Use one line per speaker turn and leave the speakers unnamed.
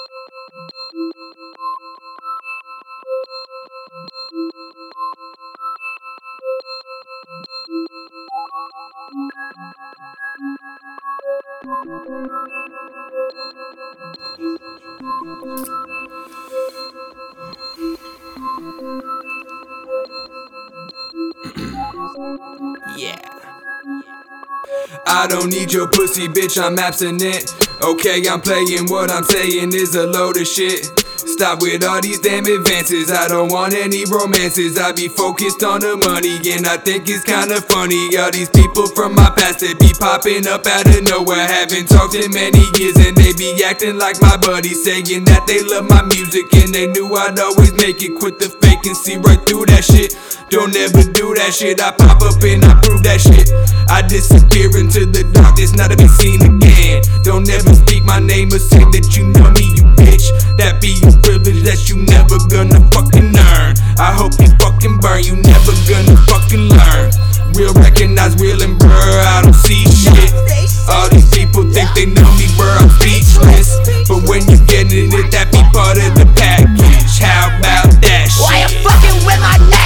Yeah. I don't need your pussy, bitch, I'm abstinent. Okay, I'm playing, what I'm saying is a load of shit. Stop with all these damn advances, I don't want any romances. I be focused on the money and I think it's kinda funny. All these people from my past, they be popping up out of nowhere. Haven't talked in many years and they be acting like my buddies, saying that they love my music and they knew I'd always make it. Quit the fake and see right through that shit. Don't ever do that shit, I pop up and I prove that shit. I disappear into the darkness, not to be seen again. Don't ever speak my name or say that you know me, you bitch. That be a privilege that you never gonna fucking earn. I hope you fucking burn, you never gonna fucking learn. Real recognize real and blur, I don't see shit. All these people think they know me, bro, I'm speechless. But when you get in it, that be part of the package. How about that shit?
Why you fucking with my name?